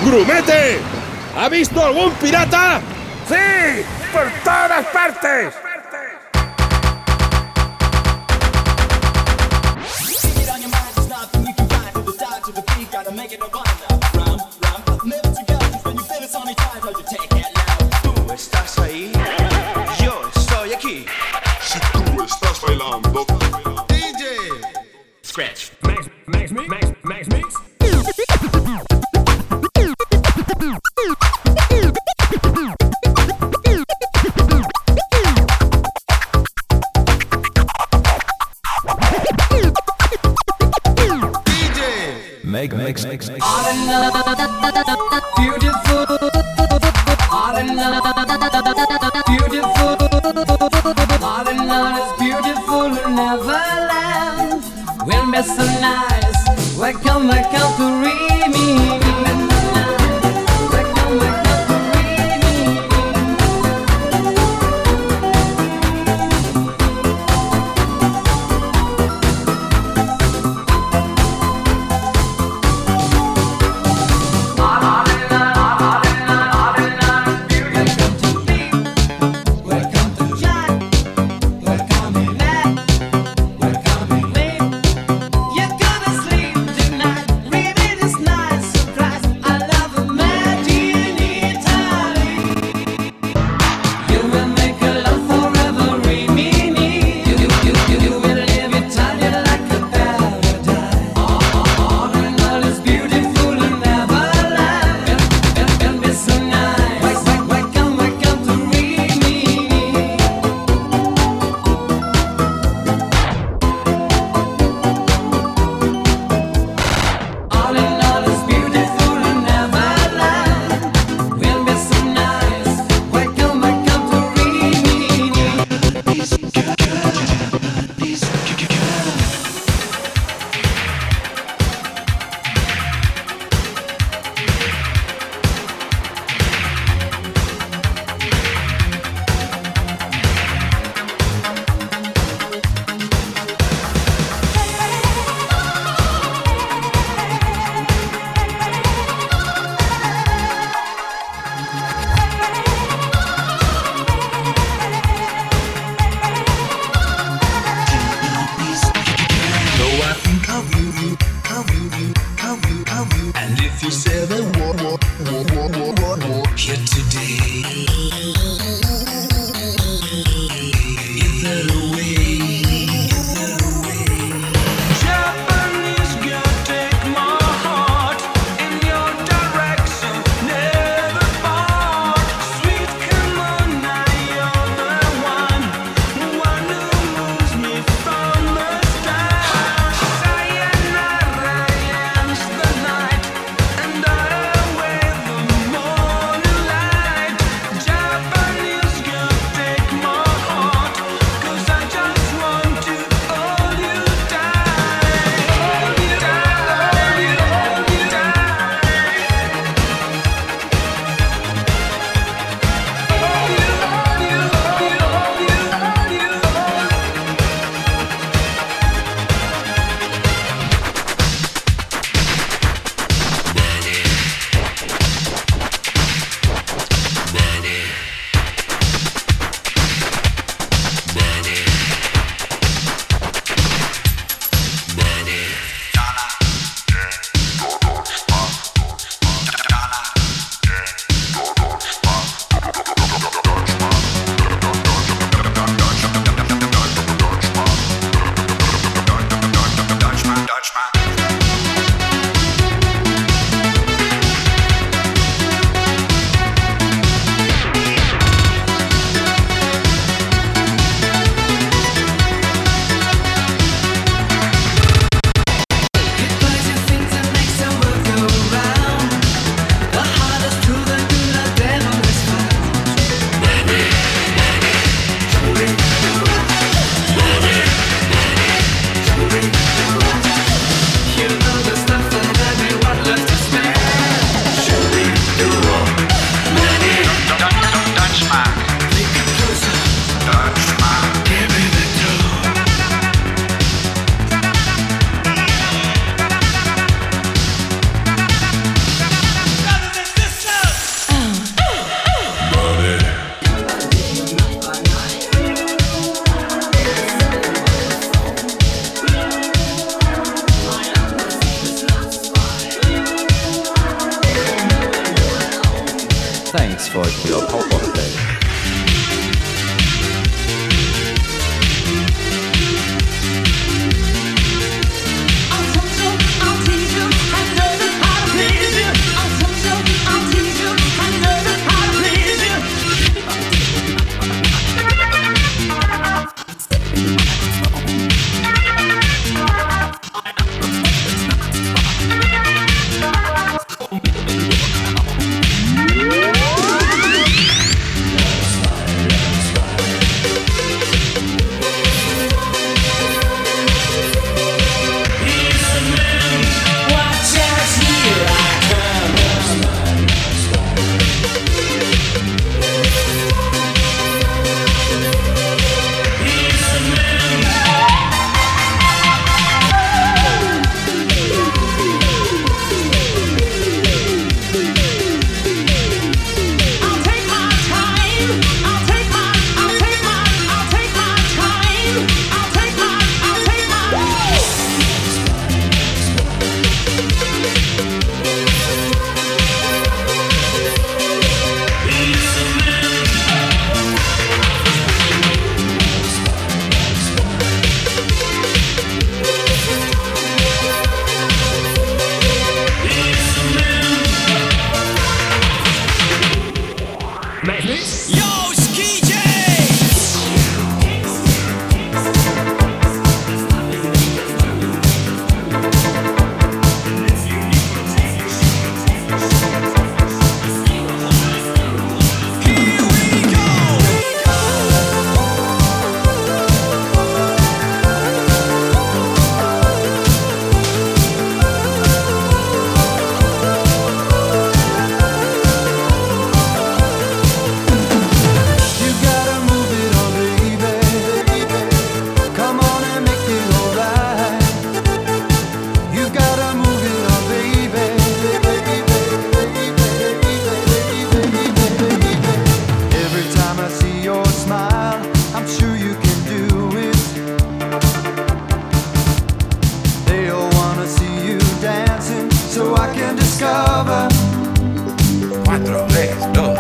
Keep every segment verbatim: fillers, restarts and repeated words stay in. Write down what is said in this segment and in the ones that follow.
¡Grumete! ¿Ha visto algún pirata? ¡Sí! ¡Por todas partes! Tú estás ahí, yo estoy aquí. Si tú estás bailando, D J Scratch. Max, Max, Max, Max, Mix. Make, make, make, make. All in love, beautiful. All in love, beautiful. All in love is beautiful in Neverland. Will be so nice. Welcome, welcome to Remy. Welcome, welcome to Remy. You're gonna sleep tonight. Really, this nice surprise. für euch wieder Powerplay. Cuatro, tres, dos.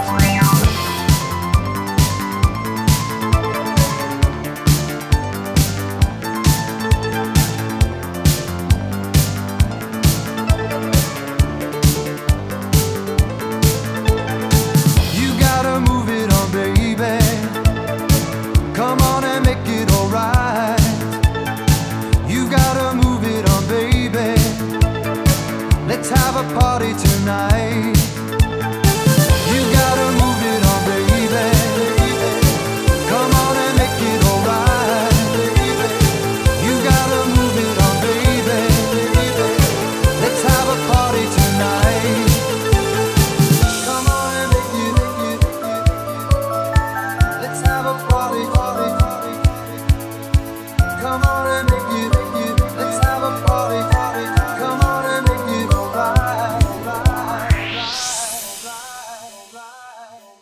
You gotta move it on, baby. Come on and make it alright. You gotta move it on, baby. Let's have a party tonight. You gotta move it on, baby. Come on and make it alright. You gotta move it on, baby. Let's have a party tonight. Come on and make it, make it, make it. Let's have a party.